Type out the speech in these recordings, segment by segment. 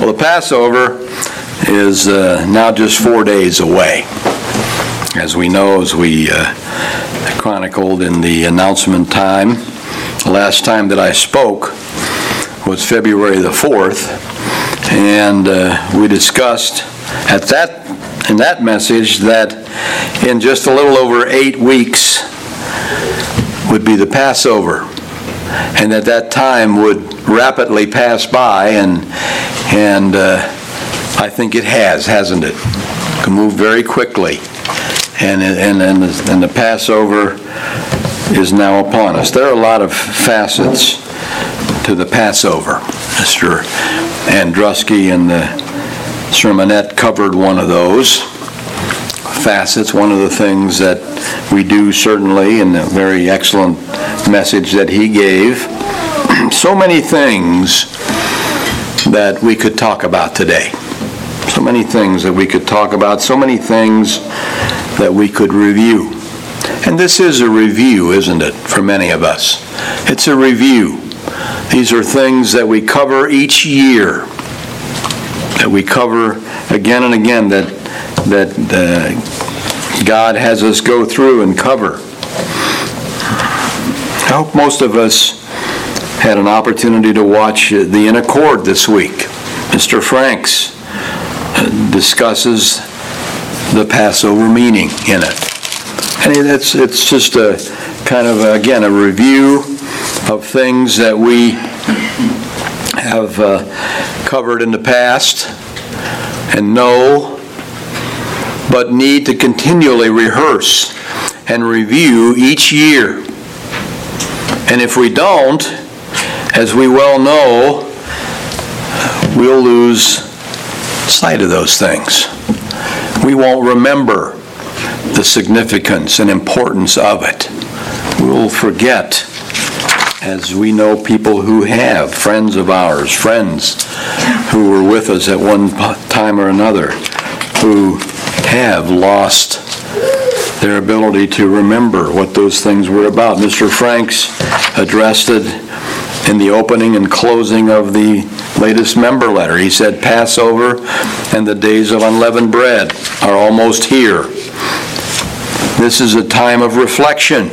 Well, the Passover is now just 4 days away. As we know, as we chronicled in the announcement time, the last time that I spoke was February the 4th, and we discussed in that message that in just a little over 8 weeks would be the Passover, and that time would rapidly pass by, and I think it hasn't it? It can move very quickly, and the Passover is now upon us. There are a lot of facets to the Passover. Mr. Andrusky in the sermonette covered one of those facets, one of the things that we do certainly, in the very excellent message that he gave. So many things that we could talk about today. So many things that we could talk about, so many things that we could review. And this is a review, isn't it, for many of us? It's a review. These are things that we cover each year, that we cover again and again, that God has us go through and cover. I hope most of us had an opportunity to watch the In Accord this week. Mr. Franks discusses the Passover meaning in it. And it's just a kind of, again, a review of things that we have covered in the past and know, but need to continually rehearse and review each year. And if we don't, as we well know, we'll lose sight of those things. We won't remember the significance and importance of it. We'll forget, as we know people who have, friends of ours, friends who were with us at one time or another, who have lost their ability to remember what those things were about. Mr. Franks addressed it in the opening and closing of the latest member letter. He said, Passover and the days of unleavened bread are almost here. This is a time of reflection,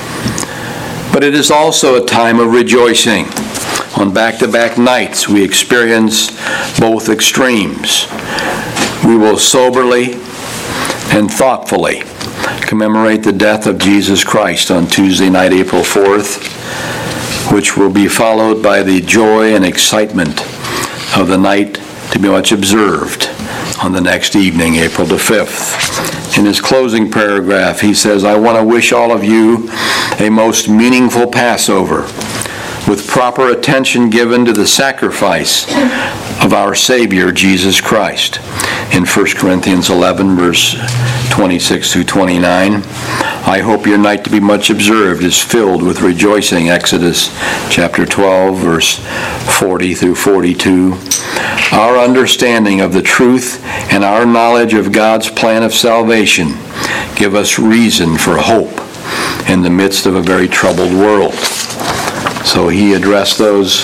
but it is also a time of rejoicing. On back-to-back nights, we experience both extremes. We will soberly and thoughtfully commemorate the death of Jesus Christ on Tuesday night, April 4th, which will be followed by the joy and excitement of the night to be much observed on the next evening, April the 5th. In his closing paragraph, he says, I want to wish all of you a most meaningful Passover, with proper attention given to the sacrifice of our Savior, Jesus Christ. In 1 Corinthians 11, verse 26 through 29, I hope your night to be much observed is filled with rejoicing. Exodus chapter 12, verse 40 through 42. Our understanding of the truth and our knowledge of God's plan of salvation give us reason for hope in the midst of a very troubled world. So he addressed those,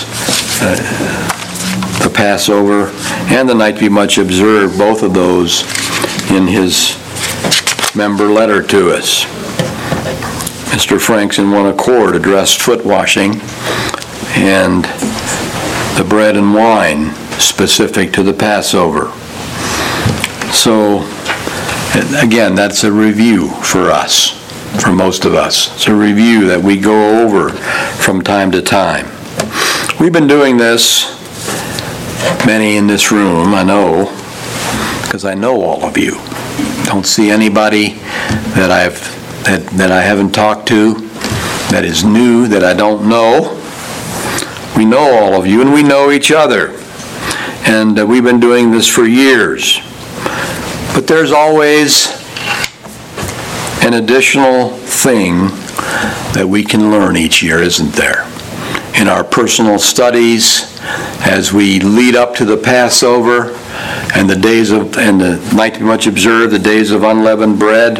the Passover and the night to be much observed, both of those in his member letter to us. Mr. Franks in One Accord addressed foot washing and the bread and wine specific to the Passover. So, again, that's a review for us, for most of us. It's a review that we go over from time to time. We've been doing this, many in this room, I know, because I know all of you. Don't see anybody that I haven't talked to, that is new, that I don't know. We know all of you, and we know each other. And we've been doing this for years. But there's always an additional thing that we can learn each year, isn't there? In our personal studies, as we lead up to the Passover and the night to be much observed, the days of unleavened bread,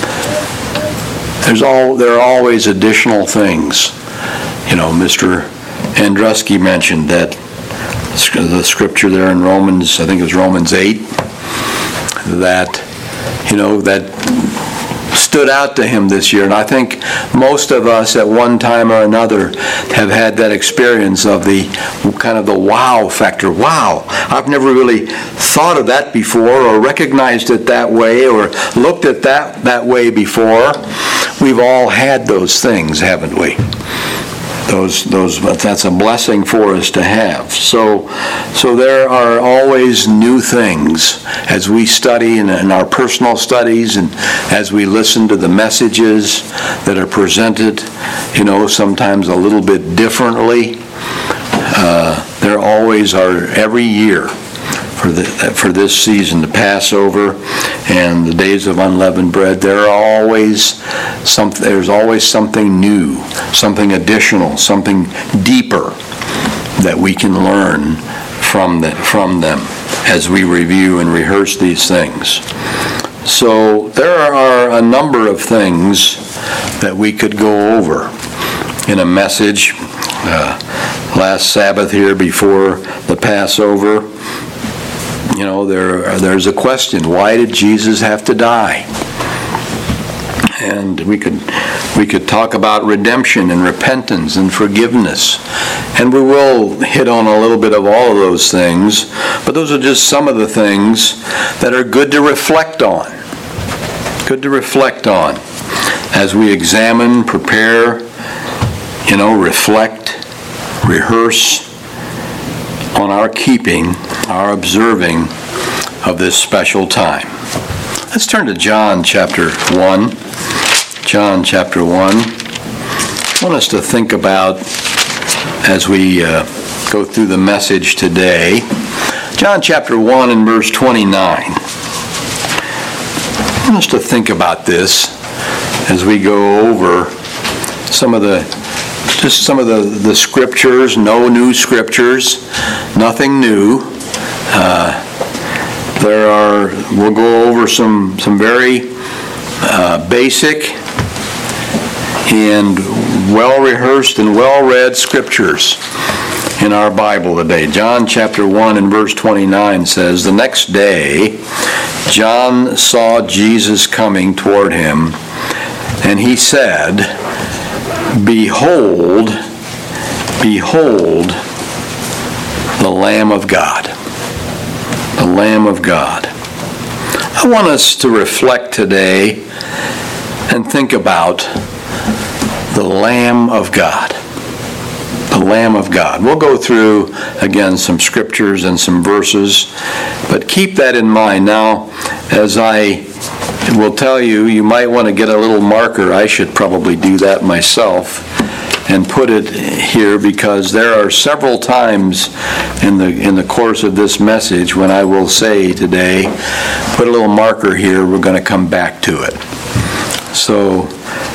there are always additional things. You know, Mr. Andrusky mentioned that the scripture there in Romans, I think it was Romans 8, that stood out to him this year. And I think most of us at one time or another have had that experience of the kind of the wow factor. Wow, I've never really thought of that before, or recognized it that way, or looked at that way before. We've all had those things, haven't we? That's a blessing for us to have. So there are always new things as we study in our personal studies, and as we listen to the messages that are presented, sometimes a little bit differently. There always are, every year, for this season, the Passover and the days of unleavened bread, there's always something new, something additional, something deeper that we can learn from them as we review and rehearse these things. So there are a number of things that we could go over in a message. Last Sabbath here before the Passover, there's a question: why did Jesus have to die? And we could talk about redemption and repentance and forgiveness, and we will hit on a little bit of all of those things. But those are just some of the things that are good to reflect on. Good to reflect on as we examine, prepare, reflect, rehearse on our keeping, our observing of this special time. Let's turn to John chapter 1. John chapter 1. I want us to think about, as we go through the message today, John chapter 1 and verse 29. I want us to think about this as we go over some of the scriptures. No new scriptures, nothing new. We'll go over some very basic and well-rehearsed and well-read scriptures in our Bible today. John chapter 1 and verse 29 says, "The next day John saw Jesus coming toward him, and he said, 'Behold, behold, the Lamb of God.'" The Lamb of God. I want us to reflect today and think about the Lamb of God. The Lamb of God. We'll go through, again, some scriptures and some verses, but keep that in mind. Now, as I will tell you, you might want to get a little marker. I should probably do that myself and put it here, because there are several times in the course of this message when I will say today, put a little marker here, we're going to come back to it. So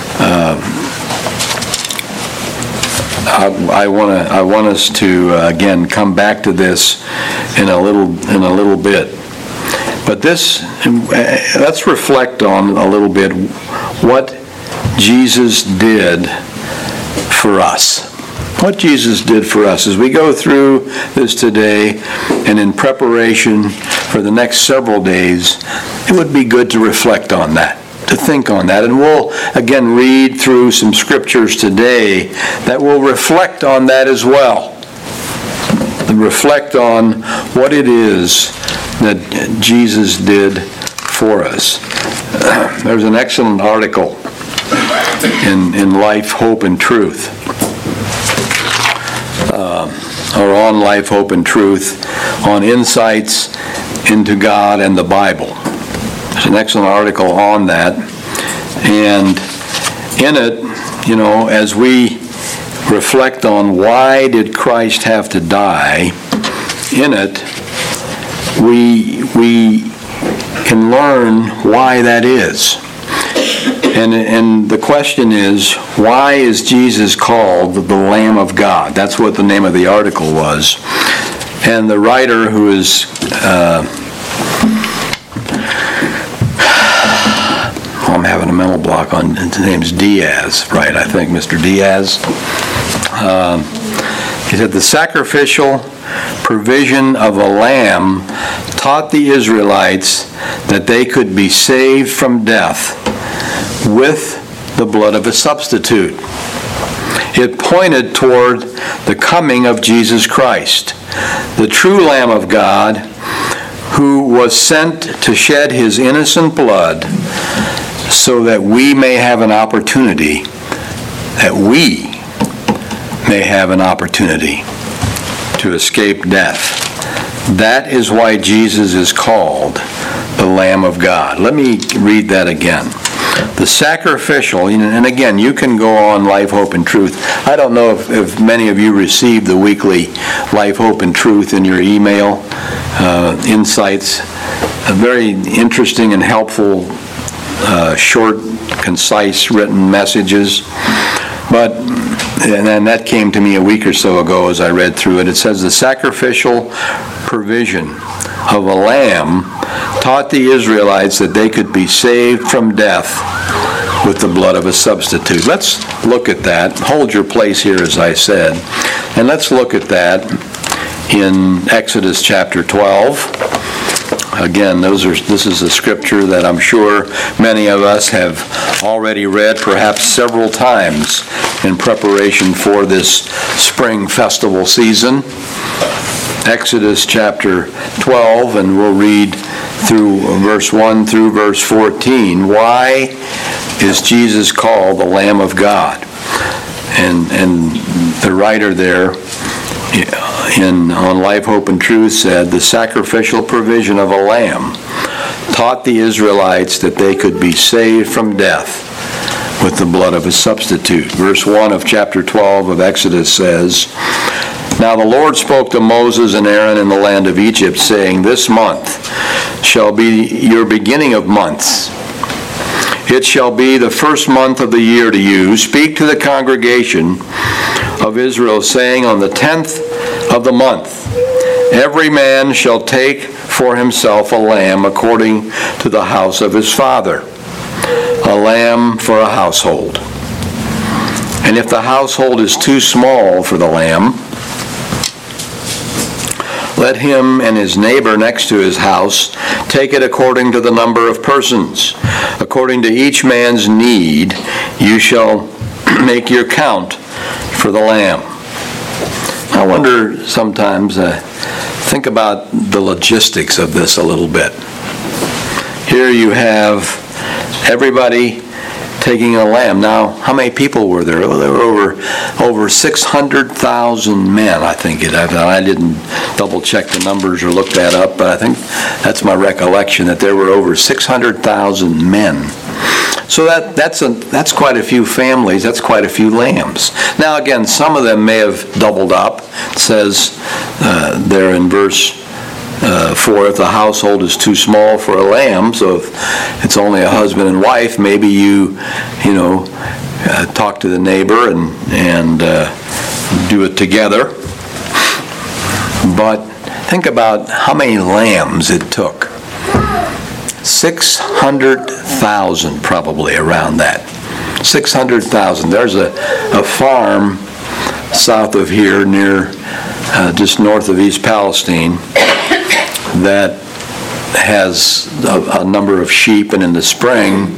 I want us to again come back to this in a little bit. But let's reflect on a little bit what Jesus did for us. What Jesus did for us. As we go through this today and in preparation for the next several days, it would be good to reflect on that, to think on that. And we'll again read through some scriptures today that will reflect on that as well. And reflect on what it is that Jesus did for us. There's an excellent article in Life, Hope, and Truth, or on Life, Hope, and Truth, on insights into God and the Bible. There's an excellent article on that, and in it, as we reflect on why did Christ have to die, in it, we can learn why that is. And the question is, why is Jesus called the Lamb of God? That's what the name of the article was. And the writer, who is I'm having a mental block on, his name's Diaz, right? I think Mr. Diaz. He said, "The sacrificial provision of a lamb taught the Israelites that they could be saved from death with the blood of a substitute. It pointed toward the coming of Jesus Christ, the true Lamb of God, who was sent to shed his innocent blood so that we may have an opportunity, to escape death. That is why Jesus is called the Lamb of God. Let me read that again. The sacrificial, and again, you can go on Life, Hope, and Truth. I don't know if many of you received the weekly Life, Hope, and Truth in your email insights. Very interesting and helpful, short, concise, written messages. And that came to me a week or so ago as I read through it. It says, the sacrificial provision of a lamb taught the Israelites that they could be saved from death with the blood of a substitute. Let's look at that. Hold your place here, as I said. And let's look at that in Exodus chapter 12. Again, this is a scripture that I'm sure many of us have already read, perhaps several times in preparation for this spring festival season. Exodus chapter 12, and we'll read through verse 1 through verse 14. Why is Jesus called the Lamb of God? And the writer there on Life, Hope, and Truth said, the sacrificial provision of a lamb taught the Israelites that they could be saved from death with the blood of a substitute. Verse 1 of chapter 12 of Exodus says, now the Lord spoke to Moses and Aaron in the land of Egypt, saying, this month shall be your beginning of months. It shall be the first month of the year to you. Speak to the congregation of Israel, saying, on the 10th of the month, every man shall take for himself a lamb according to the house of his father, a lamb for a household. And if the household is too small for the lamb, let him and his neighbor next to his house take it according to the number of persons. According to each man's need, you shall make your count for the lamb. I wonder sometimes, think about the logistics of this a little bit. Here you have everybody taking a lamb. Now, how many people were there? Well, there were over 600,000 men, I think. I didn't double-check the numbers or look that up, but I think that's my recollection, that there were over 600,000 men. So that's quite a few families. That's quite a few lambs. Now, again, some of them may have doubled up. It says there in verse 4, if the household is too small for a lamb, so if it's only a husband and wife, maybe you talk to the neighbor and do it together. But think about how many lambs it took. 600,000, probably, around that. 600,000. There's a farm south of here, near just north of East Palestine, that has a number of sheep, and in the spring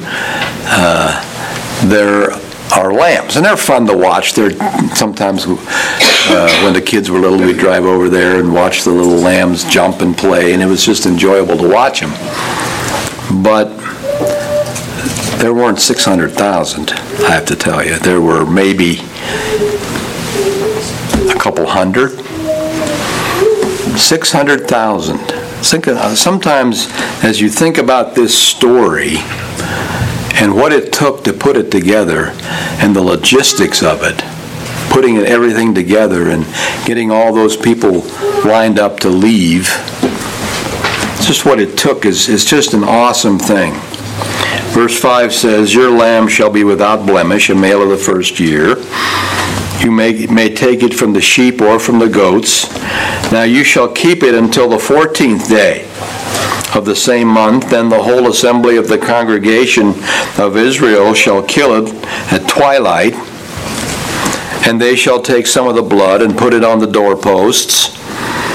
there are lambs, and they're fun to watch. They're sometimes when the kids were little, we'd drive over there and watch the little lambs jump and play, and it was just enjoyable to watch them. But there weren't 600,000, I have to tell you. There were maybe a couple hundred. 600,000. Sometimes as you think about this story and what it took to put it together and the logistics of it, putting everything together and getting all those people lined up to leave, just what it took is just an awesome thing. Verse 5 says, your lamb shall be without blemish, a male of the first year. You may take it from the sheep or from the goats. Now you shall keep it until the 14th day of the same month. Then the whole assembly of the congregation of Israel shall kill it at twilight. And they shall take some of the blood and put it on the doorposts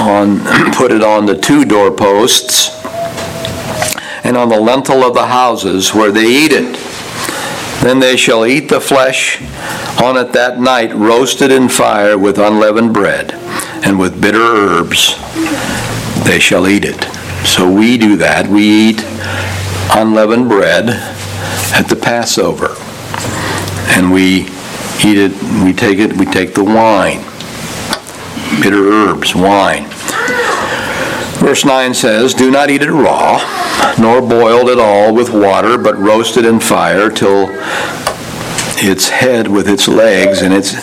put it on the 2 doorposts and on the lintel of the houses where they eat it. Then they shall eat the flesh on it that night, roasted in fire with unleavened bread, and with bitter herbs they shall eat it. So we do that. We eat unleavened bread at the Passover. And we eat it, we take the wine. Bitter herbs, wine. Verse 9 says, do not eat it raw, nor boiled at all with water, but roasted in fire till its head with its legs and its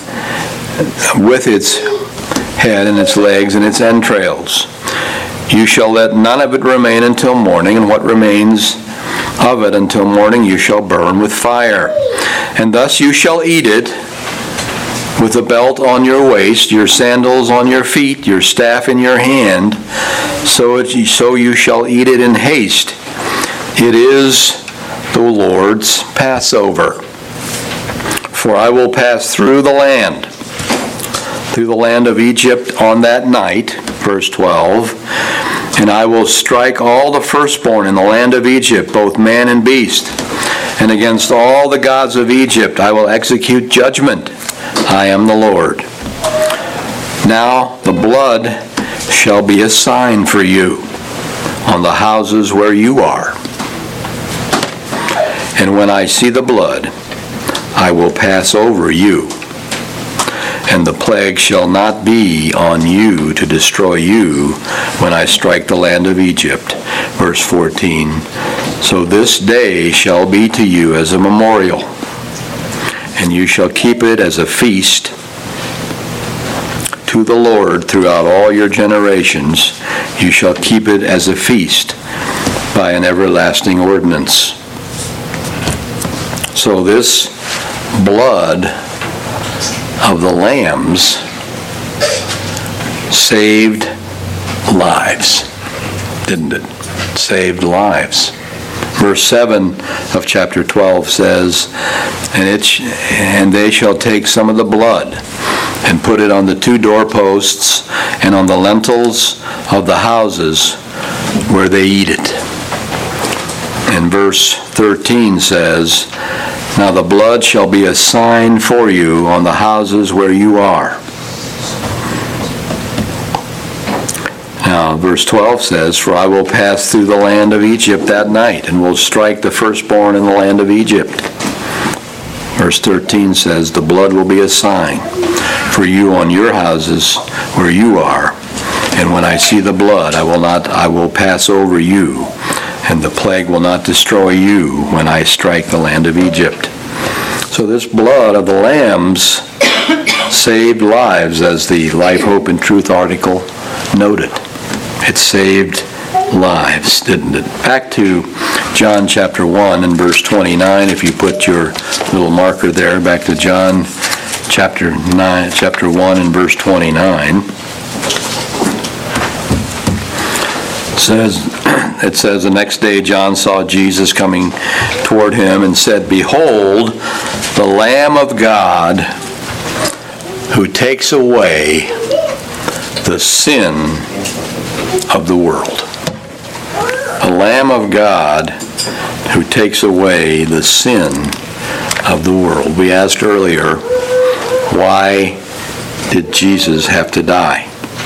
head and its legs and its entrails. You shall let none of it remain until morning, and what remains of it until morning you shall burn with fire. And thus you shall eat it with a belt on your waist, your sandals on your feet, your staff in your hand, so you shall eat it in haste. It is the Lord's Passover. For I will pass through the land of Egypt on that night, verse 12, and I will strike all the firstborn in the land of Egypt, both man and beast, and against all the gods of Egypt I will execute judgment. I am the Lord. Now the blood shall be a sign for you on the houses where you are. And when I see the blood, I will pass over you, and the plague shall not be on you to destroy you when I strike the land of Egypt. Verse 14, so this day shall be to you as a memorial, and you shall keep it as a feast to the Lord throughout all your generations. You shall keep it as a feast by an everlasting ordinance. So this blood of the lambs saved lives, didn't it? Saved lives. Verse 7 of chapter 12 says, and they shall take some of the blood and put it on the 2 doorposts and on the lintels of the houses where they eat it. And verse 13 says, now the blood shall be a sign for you on the houses where you are. Now, verse 12 says, for I will pass through the land of Egypt that night, and will strike the firstborn in the land of Egypt. Verse 13 says, the blood will be a sign for you on your houses where you are. And when I see the blood, I will pass over you, and the plague will not destroy you when I strike the land of Egypt. So this blood of the lambs saved lives, as the Life, Hope, and Truth article noted. It saved lives, didn't it? Back to John chapter 1 and verse 29, if you put your little marker there, back to John chapter 1 and verse 29. It says, the next day John saw Jesus coming toward him and said, behold, the Lamb of God who takes away the sin of the world. The Lamb of God who takes away the sin of the world. We asked earlier, why did Jesus have to die?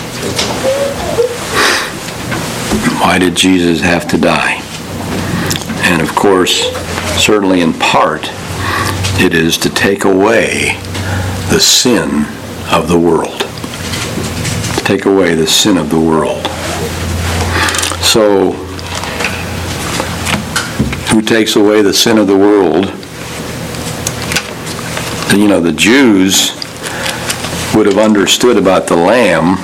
Why did Jesus have to die? And of course, certainly in part, it is to take away the sin of the world. To take away the sin of the world. So, who takes away the sin of the world? You know, the Jews would have understood about the Lamb,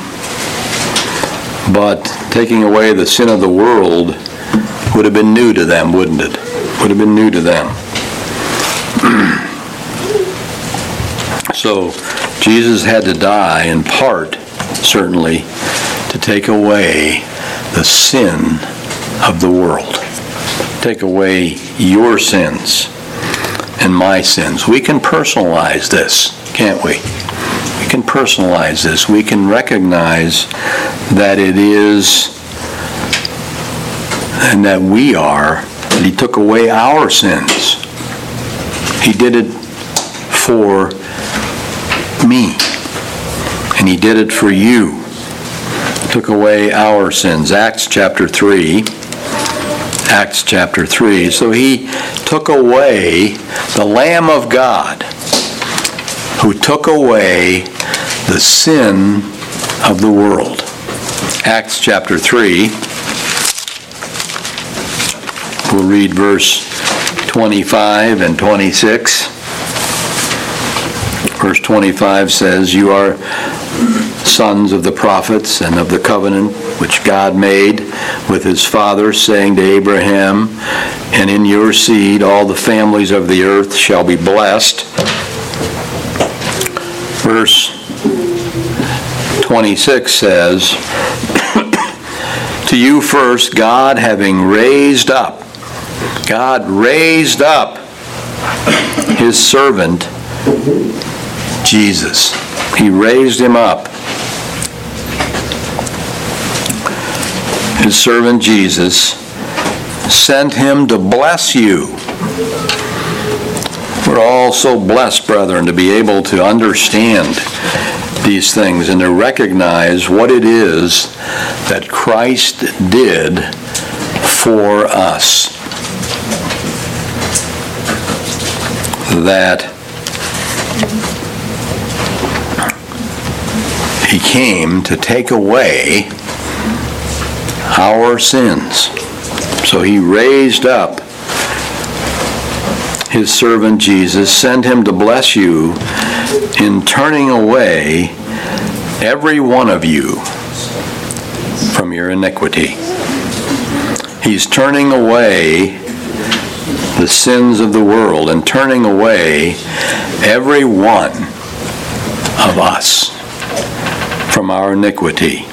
but taking away the sin of the world would have been new to them, wouldn't it? Would have been new to them. So Jesus had to die in part, certainly, to take away the sin of the world. Take away your sins and my sins. We can personalize this, can't we? We can personalize this. We can recognize that it is, and that we are, that he took away our sins. He did it for me, and he did it for you. He took away our sins. Acts chapter 3. Acts chapter 3. So he took away the Lamb of God who took away the sin of the world. Acts chapter 3. We'll read verse 25 and 26. Verse 25 says, "You are sons of the prophets and of the covenant which God made with his fathers, saying to Abraham, and in your seed all the families of the earth shall be blessed." Verse 26 says, "To you first, God raised up his servant Jesus." He raised him up. His servant Jesus sent him to bless you. We're all so blessed, brethren, to be able to understand these things and to recognize what it is that Christ did for us. That he came to take away our sins. So he raised up his servant Jesus, sent him to bless you in turning away every one of you from your iniquity. He's turning away the sins of the world and turning away every one of us from our iniquity.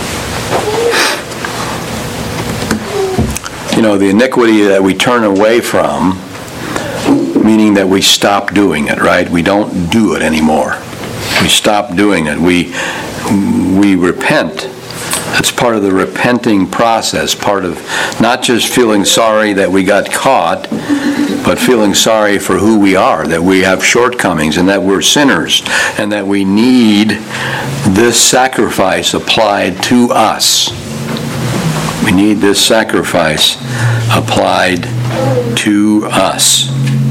You know, the iniquity that we turn away from, meaning that we stop doing it, right? We don't do it anymore. We stop doing it. We repent. That's part of the repenting process, part of not just feeling sorry that we got caught, but feeling sorry for who we are, that we have shortcomings and that we're sinners and that we need this sacrifice applied to us. We need this sacrifice applied to us.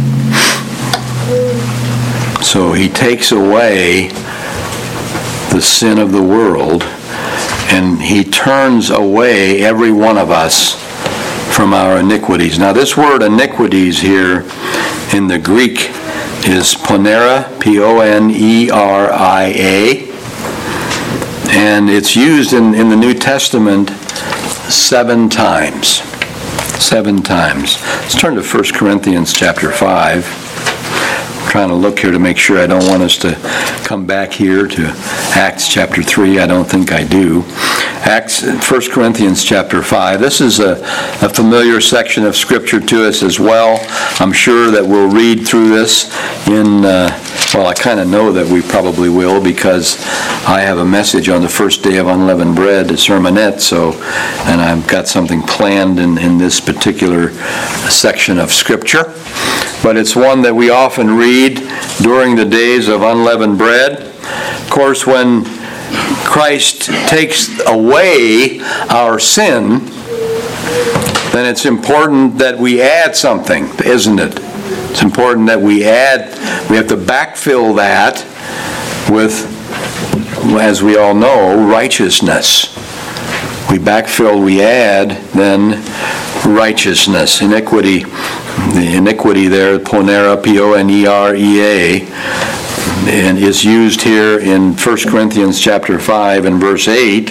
So he takes away the sin of the world and he turns away every one of us from our iniquities. Now this word iniquities here in the Greek is ponera, P-O-N-E-R-I-A, and it's used in the New Testament 7 times. 7 times. Let's turn to 1 Corinthians chapter 5. I'm trying to look here to make sure I don't want us to come back here to Acts chapter 3. I don't think I do. 1 Corinthians chapter 5. This is a familiar section of Scripture to us as well. I'm sure that we'll read through this I kind of know that we probably will because I have a message on the first day of Unleavened Bread, a sermonette, and I've got something planned in this particular section of Scripture. But it's one that we often read during the days of Unleavened Bread. Of course, when Christ takes away our sin, then it's important that we add something, isn't it? It's important that we have to backfill that with, as we all know, righteousness. We add then righteousness. Iniquity, the iniquity there, ponera, P-O-N-E-R-E-A, and is used here in 1 Corinthians chapter 5 and verse 8.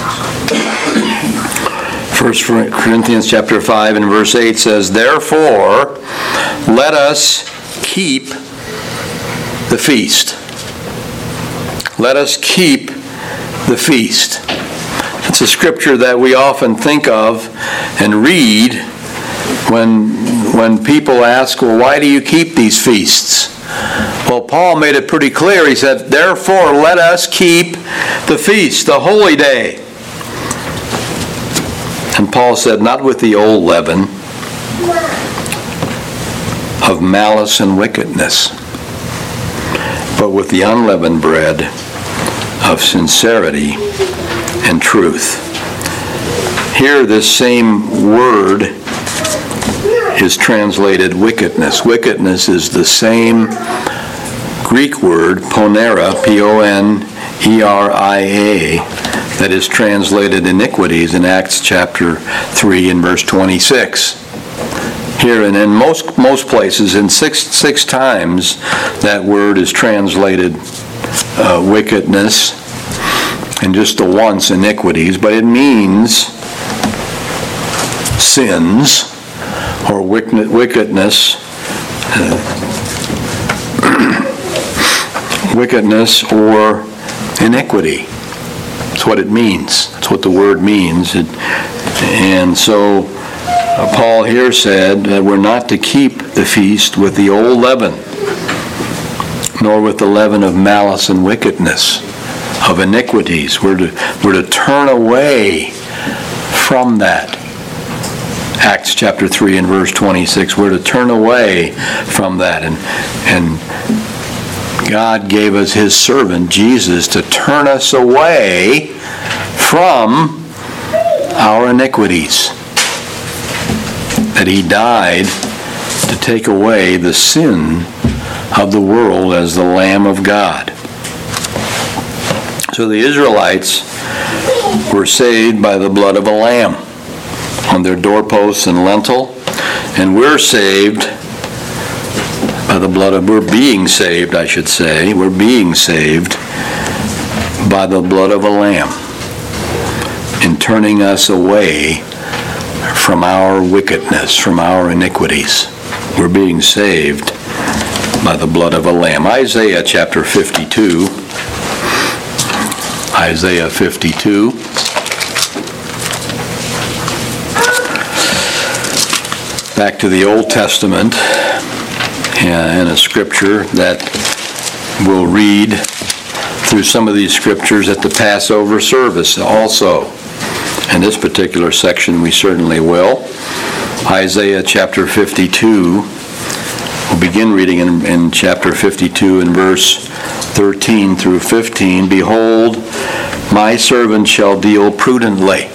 1 Corinthians chapter 5 and verse 8 says, "Therefore, let us keep the feast." Let us keep the feast. It's a scripture that we often think of and read when people ask, well, why do you keep these feasts? Well, Paul made it pretty clear. He said, therefore, let us keep the feast, the holy day. And Paul said, not with the old leaven of malice and wickedness, but with the unleavened bread of sincerity and truth. Here, this same word is translated wickedness. Wickedness is the same Greek word, ponera, P-O-N-E-R-I-A, that is translated iniquities in Acts chapter 3 and verse 26. Here and in most places, in six times, that word is translated wickedness, and just the once iniquities, but it means sins or wickedness, wickedness or iniquity. That's what it means. That's what the word means. And so Paul here said that we're not to keep the feast with the old leaven, nor with the leaven of malice and wickedness, of iniquities. We're to turn away from that. Acts chapter 3 and verse 26. We're to turn away from that. And God gave us His servant, Jesus, to turn us away from our iniquities. That He died to take away the sin of the world as the Lamb of God. So the Israelites were saved by the blood of a lamb on their doorposts and lintel, and we're saved by the blood of, we're being saved by the blood of a lamb in turning us away from our wickedness, from our iniquities. We're being saved by the blood of a lamb. Isaiah chapter 52. Isaiah 52. Back to the Old Testament, and a scripture that we'll read through some of these scriptures at the Passover service also. In this particular section we certainly will. Isaiah chapter 52. We'll begin reading in chapter 52 in verse 13 through 15. Behold, my servant shall deal prudently.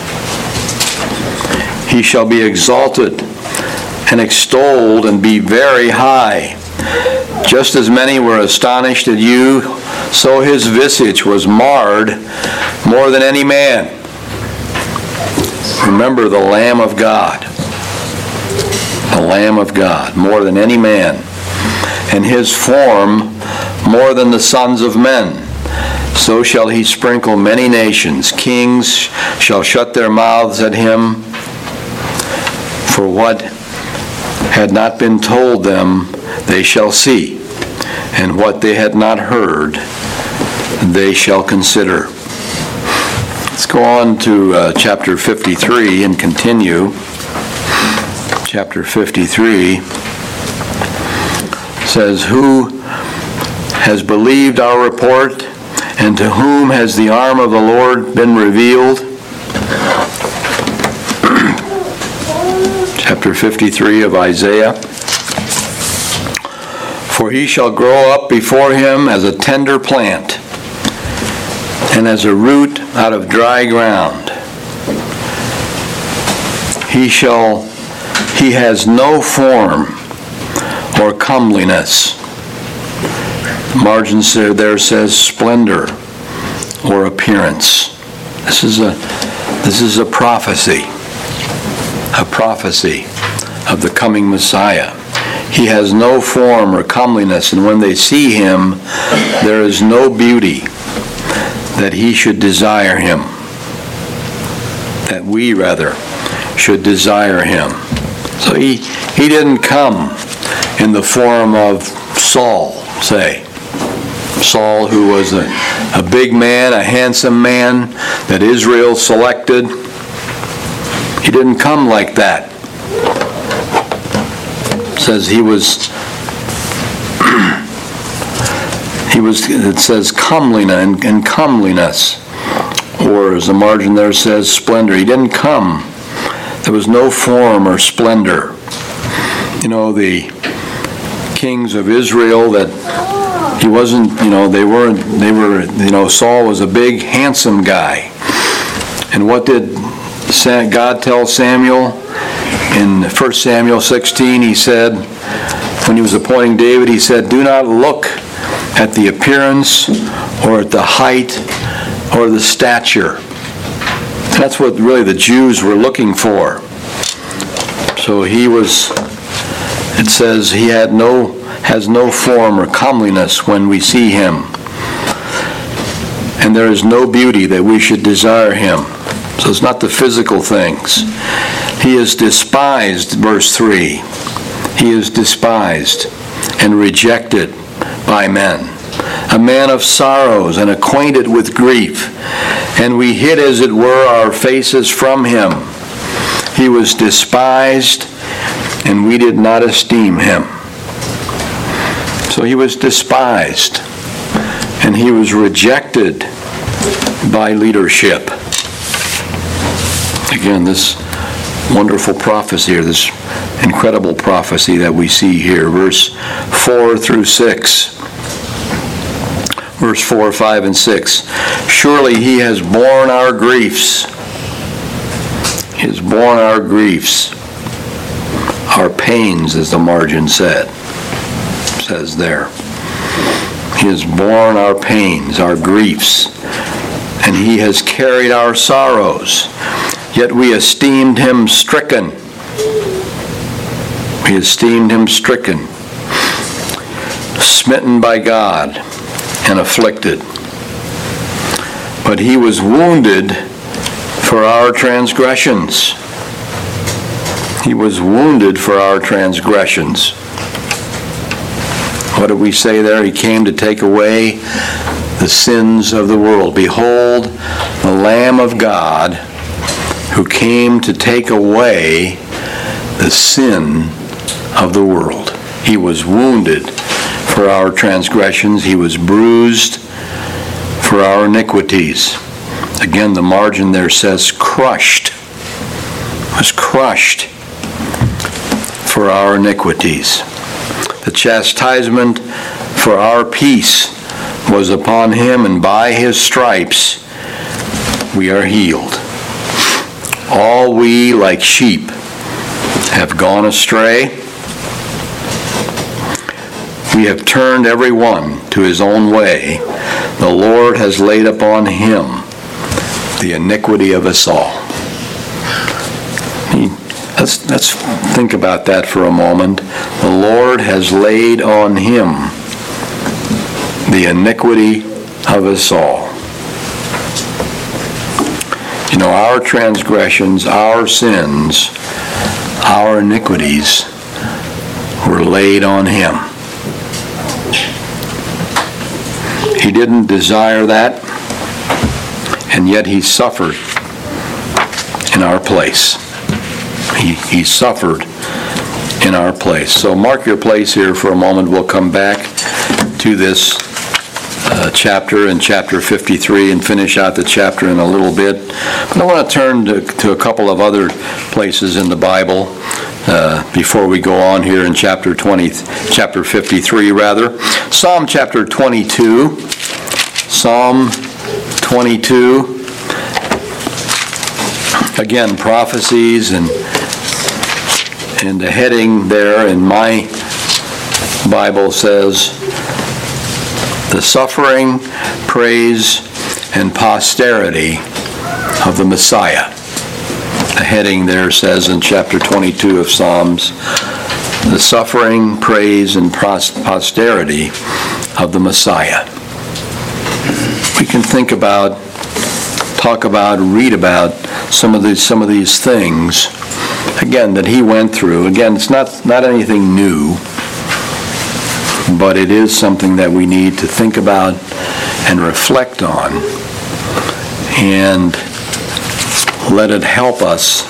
He shall be exalted and extolled and be very high. Just as many were astonished at you, so his visage was marred more than any man. Remember the Lamb of God. The Lamb of God, more than any man. And his form more than the sons of men. So shall he sprinkle many nations. Kings shall shut their mouths at him. For what had not been told them, they shall see, and what they had not heard, they shall consider. Let's go on to chapter 53 and continue. Chapter 53 says, who has believed our report, and to whom has the arm of the Lord been revealed? Chapter 53 of Isaiah. For he shall grow up before him as a tender plant, and as a root out of dry ground. He has no form or comeliness. Margin there says splendor or appearance. This is a prophecy. A prophecy of the coming Messiah. He has no form or comeliness, and when they see him, there is no beauty that he should desire him. That we, rather, should desire him. So he didn't come in the form of Saul, say. Saul, who was a big man, a handsome man that Israel selected. He didn't come like that. It says he was it says comeliness and comeliness, or as the margin there says, splendor. He didn't come. There was no form or splendor. You know, the kings of Israel, that he wasn't, they were, Saul was a big, handsome guy. And what did God tell Samuel? In 1 Samuel 16, he said, when he was appointing David, he said, do not look at the appearance or at the height or the stature. That's what really the Jews were looking for. So it says he has no form or comeliness when we see him. And there is no beauty that we should desire him. So it's not the physical things. He is despised, verse 3. He is despised and rejected by men. A man of sorrows and acquainted with grief. And we hid, as it were, our faces from him. He was despised, and we did not esteem him. So he was despised, and he was rejected by leadership. Again, this wonderful prophecy, or this incredible prophecy that we see here, verse 4 through 6. Verse 4, 5, and 6. Surely he has borne our griefs. He has borne our griefs. Our pains, as the margin says there. He has borne our pains, our griefs, and he has carried our sorrows. Yet we esteemed him stricken. We esteemed him stricken, smitten by God, and afflicted. But he was wounded for our transgressions. He was wounded for our transgressions. What did we say there? He came to take away the sins of the world. Behold, the Lamb of God who came to take away the sin of the world. He was wounded for our transgressions. He was bruised for our iniquities. Again, the margin there says crushed. Was crushed for our iniquities. The chastisement for our peace was upon him, and by his stripes we are healed. All we, like sheep, have gone astray. We have turned every one to his own way. The Lord has laid upon him the iniquity of us all. Let's think about that for a moment. The Lord has laid on him the iniquity of us all. Our transgressions, our sins, our iniquities were laid on him. He didn't desire that, and yet he suffered in our place. He suffered in our place. So mark your place here for a moment. We'll come back to this chapter in chapter 53 and finish out the chapter in a little bit. But I want to turn to a couple of other places in the Bible before we go on here in chapter 53 rather. Psalm chapter 22. Psalm 22. Again, prophecies, and the heading there in my Bible says, the suffering, praise, and posterity of the Messiah. The heading there says in chapter 22 of Psalms, the suffering, praise, and posterity of the Messiah. We can think about, talk about, read about some of these things, again, that he went through. Again, it's not anything new, but it is something that we need to think about and reflect on, and let it help us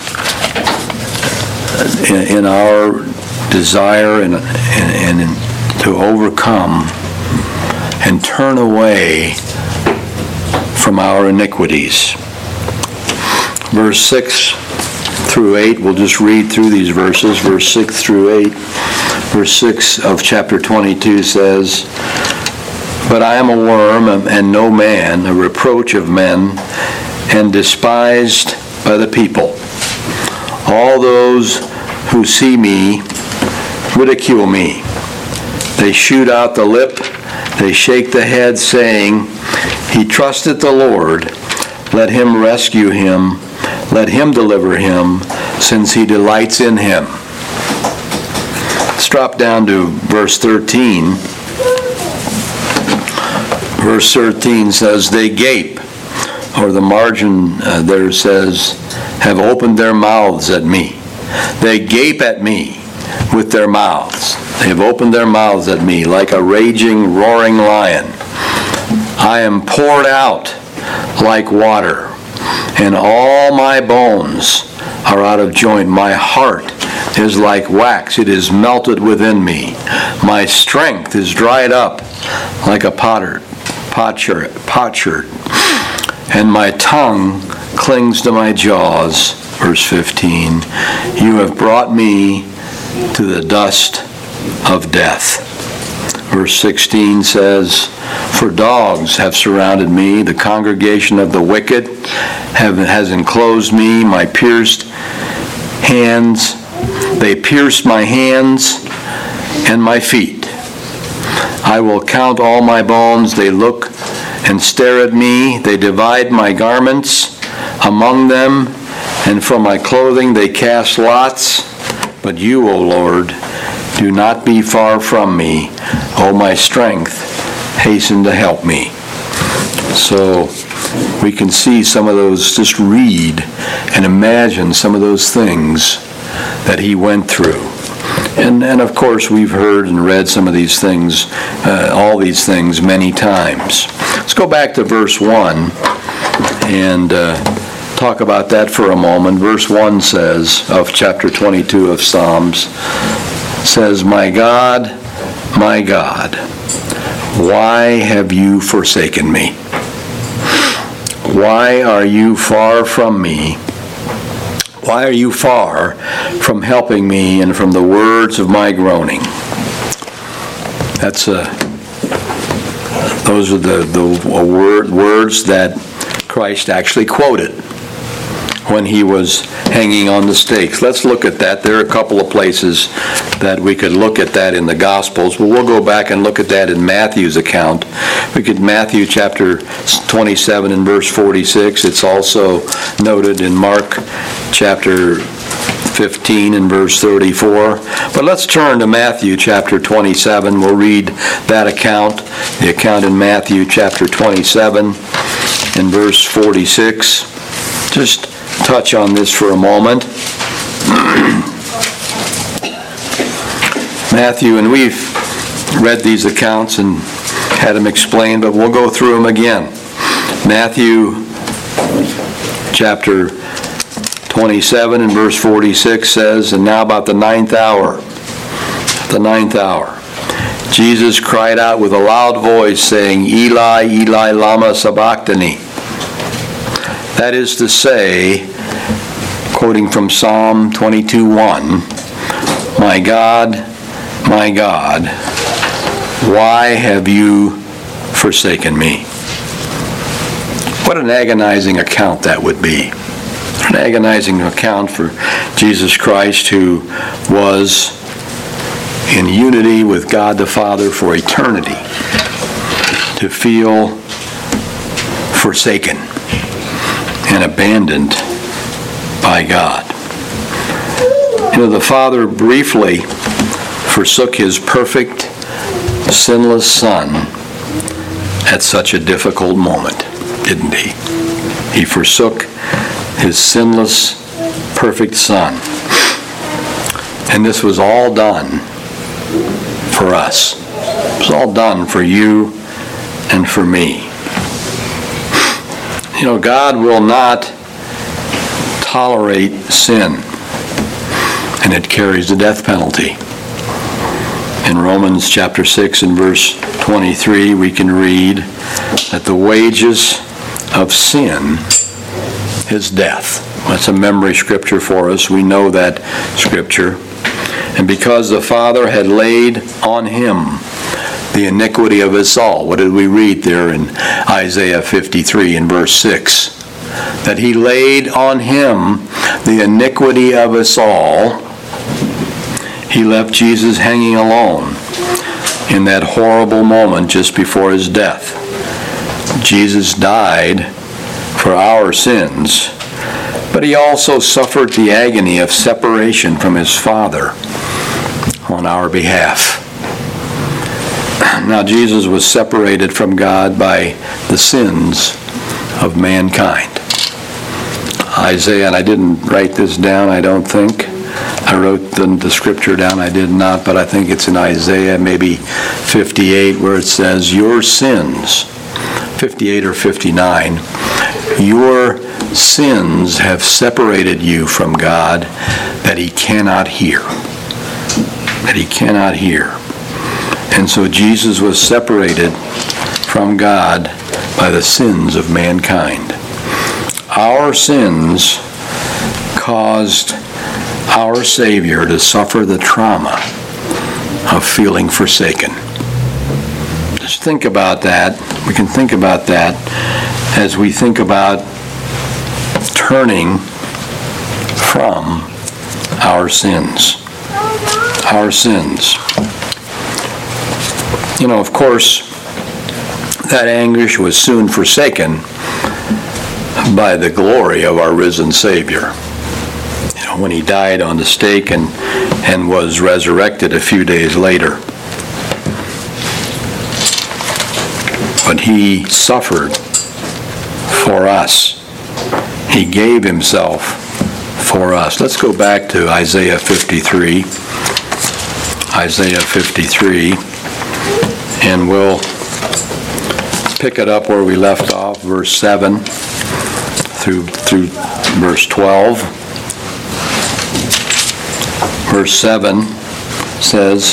in our desire and to overcome and turn away from our iniquities. Verse 6 through 8, we'll just read through these verses, verse 6 through 8. Verse 6 of chapter 22 says, "But I am a worm and no man, a reproach of men, and despised by the people. All those who see me ridicule me. They shoot out the lip, they shake the head, saying, 'He trusted the Lord. Let him rescue him. Let him deliver him, since he delights in him.'" Let's drop down to verse 13. Verse 13 says, "They gape," or the margin there says, "have opened their mouths at me." They gape at me with their mouths. They have opened their mouths at me like a raging, roaring lion. I am poured out like water, and all my bones are out of joint. My heart is like wax. It is melted within me. My strength is dried up like a potsherd, and my tongue clings to my jaws. Verse 15, "You have brought me to the dust of death." Verse 16 says, "For dogs have surrounded me, the congregation of the wicked has enclosed me, my pierced hands, they pierced my hands and my feet. I will count all my bones, they look and stare at me, they divide my garments among them, and from my clothing they cast lots. But you, O Lord, do not be far from me. O my strength, hasten to help me." So we can see some of those, just read and imagine some of those things that he went through. And of course we've heard and read some of these things, all these things many times. Let's go back to verse 1 and talk about that for a moment. Verse 1 says, of chapter 22 of Psalms, says, my God, why have you forsaken me? Why are you far from me? Why are you far from helping me and from the words of my groaning? That's those are the words that Christ actually quoted when he was hanging on the stakes. Let's look at that. There are a couple of places that we could look at that in the Gospels, but we'll go back and look at that in Matthew's account. We could Matthew chapter 27 and verse 46. It's also noted in Mark chapter 15 and verse 34. But let's turn to Matthew chapter 27. We'll read that account, the account in Matthew chapter 27 and verse 46. Just touch on this for a moment. Matthew, and we've read these accounts and had them explained, but we'll go through them again. Matthew chapter 27 and verse 46 says, and now about the ninth hour, Jesus cried out with a loud voice, saying, Eli, Eli, lama sabachthani. That is to say, quoting from Psalm 22:1, my God, why have you forsaken me? What an agonizing account that would be. An agonizing account for Jesus Christ, who was in unity with God the Father for eternity, to feel forsaken and abandoned by God. You know, the Father briefly forsook his perfect, sinless Son at such a difficult moment, didn't he? He forsook his sinless, perfect Son. And this was all done for us. It was all done for you and for me. You know, God will not tolerate sin, and it carries the death penalty. In Romans chapter 6 and verse 23, we can read that the wages of sin is death. That's a memory scripture for us. We know that scripture. And because the Father had laid on him the iniquity of us all. What did we read there in Isaiah 53 in verse 6? That he laid on him the iniquity of us all. He left Jesus hanging alone in that horrible moment just before his death. Jesus died for our sins, but he also suffered the agony of separation from his Father on our behalf. Now, Jesus was separated from God by the sins of mankind. Isaiah, and I didn't write this down, I don't think. I wrote the scripture down, I did not, but I think it's in Isaiah, maybe 58, where it says, your sins, 58 or 59, your sins have separated you from God that he cannot hear. That he cannot hear. And so Jesus was separated from God by the sins of mankind. Our sins caused our Savior to suffer the trauma of feeling forsaken. Just think about that. We can think about that as we think about turning from our sins. Our sins. You know, of course, that anguish was soon forsaken by the glory of our risen Savior. You know, when he died on the stake and was resurrected a few days later. But he suffered for us. He gave himself for us. Let's go back to Isaiah 53. Isaiah 53. And we'll pick it up where we left off, verse 7 through verse 12. Verse 7 says,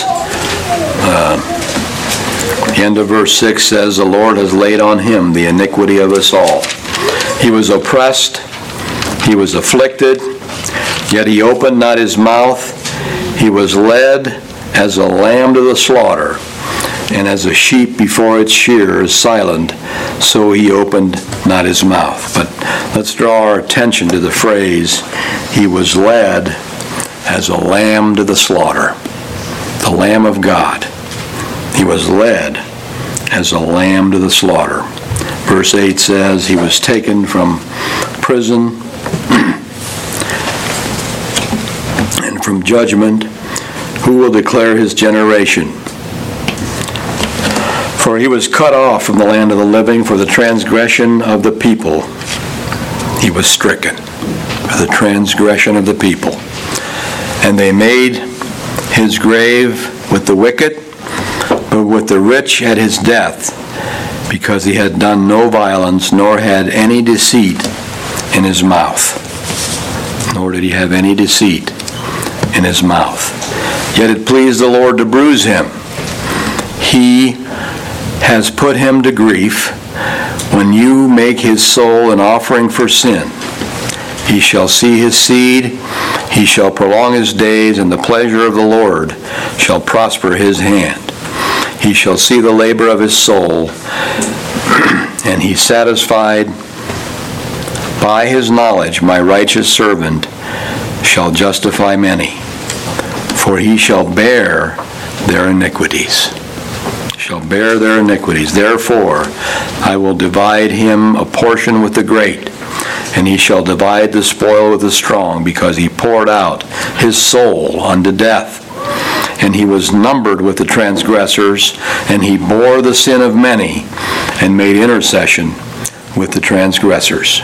the end of verse 6 says, the Lord has laid on him the iniquity of us all. He was oppressed, he was afflicted, yet he opened not his mouth. He was led as a lamb to the slaughter, and as a sheep before its shearer is silent, so he opened not his mouth. But let's draw our attention to the phrase, he was led as a lamb to the slaughter. The Lamb of God. He was led as a lamb to the slaughter. Verse 8 says, he was taken from prison and from judgment. Who will declare his generation? For he was cut off from the land of the living, for the transgression of the people. He was stricken for the transgression of the people. And they made his grave with the wicked, but with the rich at his death, because he had done no violence, nor had any deceit in his mouth. Nor did he have any deceit in his mouth. Yet it pleased the Lord to bruise him. He has put him to grief. When you make his soul an offering for sin, he shall see his seed, he shall prolong his days, and the pleasure of the Lord shall prosper his hand. He shall see the labor of his soul, and he satisfied by his knowledge. My righteous servant shall justify many, for he shall bear their iniquities. Shall bear their iniquities. Therefore, I will divide him a portion with the great, and he shall divide the spoil with the strong, because he poured out his soul unto death. And he was numbered with the transgressors, and he bore the sin of many, and made intercession with the transgressors.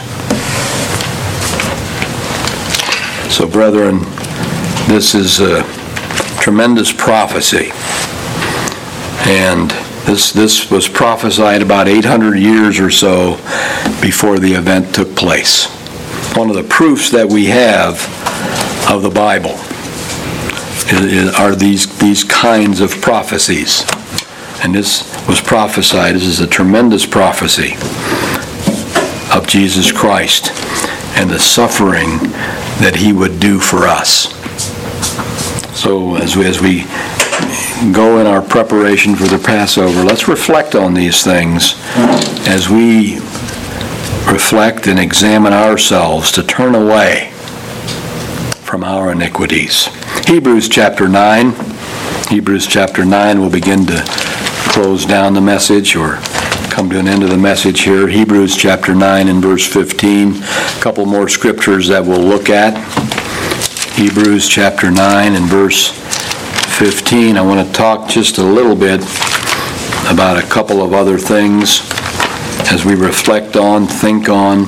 So, brethren, this is a tremendous prophecy. And this was prophesied about 800 years or so before the event took place. One of the proofs that we have of the Bible. are these kinds of prophecies. And this was prophesied. This is a tremendous prophecy of Jesus Christ and the suffering that he would do for us. So as we go in our preparation for the Passover, let's reflect on these things as we reflect and examine ourselves to turn away from our iniquities. Hebrews chapter 9. Hebrews chapter 9 will begin to close down the message or come to an end of the message here. Hebrews chapter 9 and verse 15. A couple more scriptures that we'll look at. Hebrews chapter 9 and verse 15. I want to talk just a little bit about a couple of other things as we reflect on, think on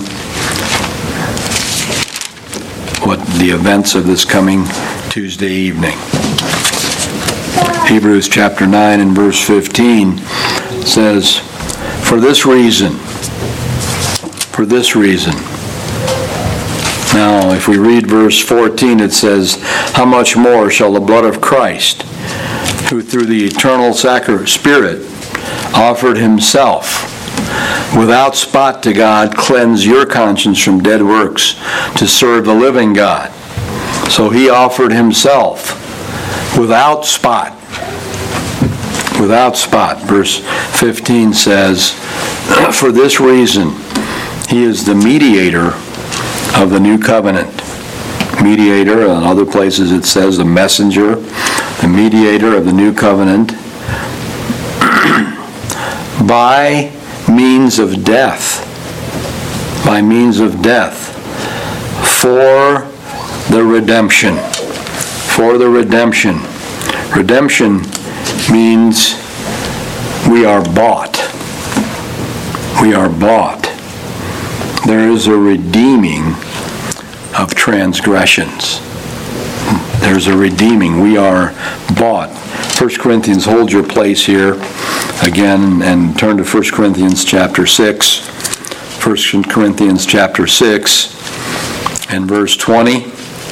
what the events of this coming Tuesday evening. Hebrews chapter 9 and verse 15 says, For this reason. Now, if we read verse 14, it says, How much more shall the blood of Christ, who through the eternal Spirit offered himself without spot to God, cleanse your conscience from dead works to serve the living God. So he offered himself without spot. Without spot. Verse 15 says, For this reason, he is the mediator of the new covenant. Mediator, in other places it says the messenger, the mediator of the new covenant, by means of death, for the redemption. Redemption means we are bought. There is a redeeming of transgressions. There's a redeeming. We are bought. 1 Corinthians, hold your place here again and turn to 1 Corinthians chapter 6. 1 Corinthians chapter 6 and verse 20.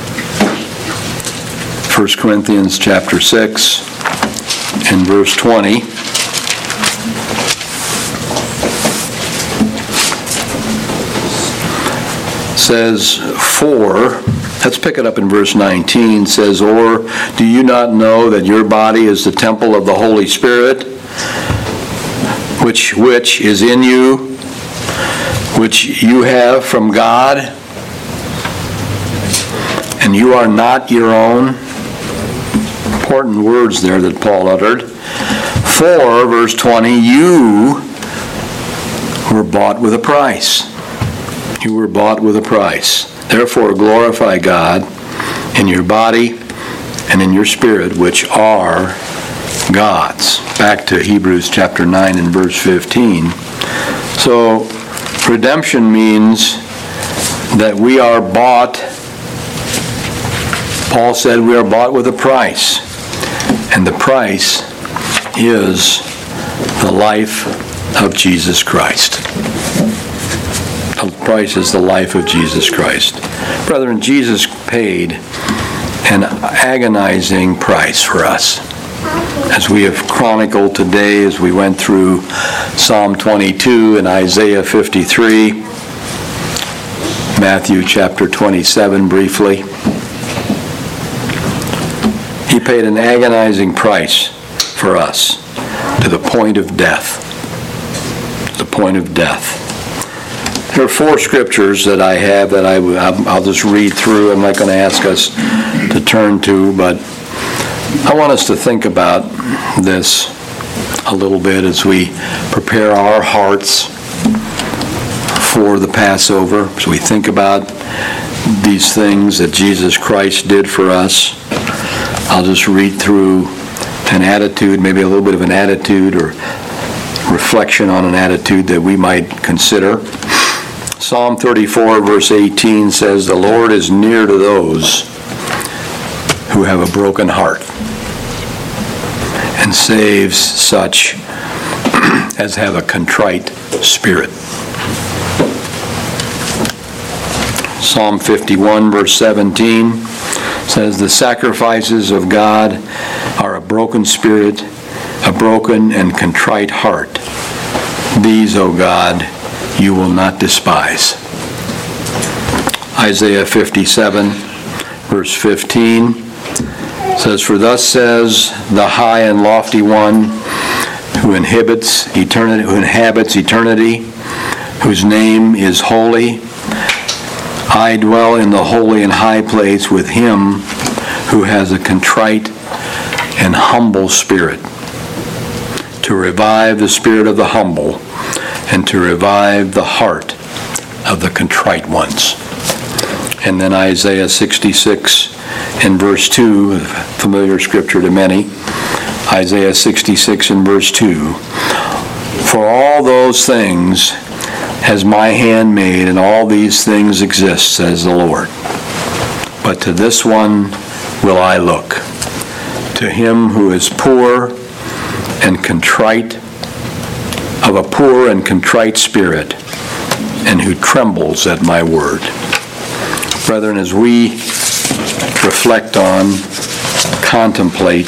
1 Corinthians chapter 6 and verse 20. Says, for, let's pick it up in verse 19, says, Or do you not know that your body is the temple of the Holy Spirit, which is in you, which you have from God, and you are not your own? Important words there that Paul uttered. For, verse 20, you were bought with a price. You were bought with a price. Therefore glorify God in your body and in your spirit, which are God's. Back to Hebrews chapter 9 and verse 15. So redemption means that we are bought. Paul said we are bought with a price. And the price is the life of Jesus Christ. The price is the life of Jesus Christ. Brethren, Jesus paid an agonizing price for us. As we have chronicled today, as we went through Psalm 22 and Isaiah 53, Matthew chapter 27 briefly, he paid an agonizing price for us to the point of death. The point of death. There are 4 scriptures that I have that I'll just read through. I'm not going to ask us to turn to, but I want us to think about this a little bit as we prepare our hearts for the Passover. As we think about these things that Jesus Christ did for us, I'll just read through an attitude, maybe a little bit of an attitude or reflection on an attitude that we might consider. Psalm 34 verse 18 says, The Lord is near to those who have a broken heart and saves such as have a contrite spirit. Psalm 51 verse 17 says, the sacrifices of God are a broken spirit, a broken and contrite heart. These, O God, you will not despise. Isaiah 57, verse 15 says, for thus says the high and lofty one who inhabits eternity, whose name is holy. I dwell in the holy and high place with him who has a contrite and humble spirit, to revive the spirit of the humble and to revive the heart of the contrite ones. And then Isaiah 66 and verse 2, a familiar scripture to many. Isaiah 66 and verse 2. For all those things has my hand made, and all these things exist, says the Lord. But to this one will I look, to him who is poor and contrite, of a poor and contrite spirit, and who trembles at my word. Brethren, as we reflect on, contemplate,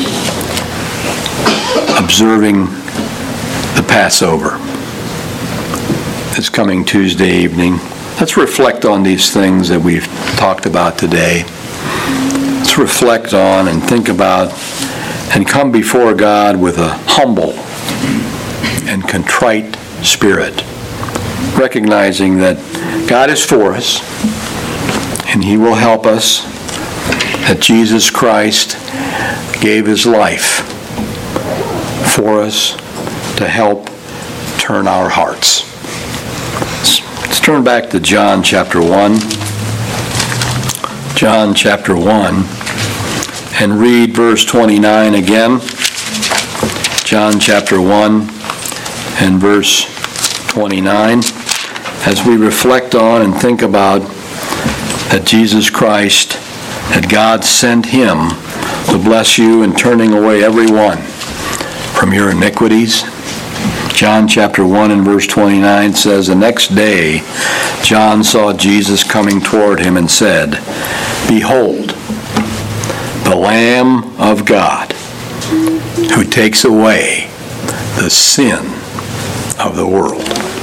observing the Passover this coming Tuesday evening, let's reflect on these things that we've talked about today. Let's reflect on and think about and come before God with a humble and contrite spirit, recognizing that God is for us and he will help us, that Jesus Christ gave his life for us to help turn our hearts. Let's turn back to John chapter 1. John chapter 1, and read verse 29 again. John chapter 1 and verse 29, as we reflect on and think about that Jesus Christ, that God sent him to bless you in turning away everyone from your iniquities. John chapter 1 and verse 29 says, the next day John saw Jesus coming toward him and said, behold, the Lamb of God, who takes away the sin of the world.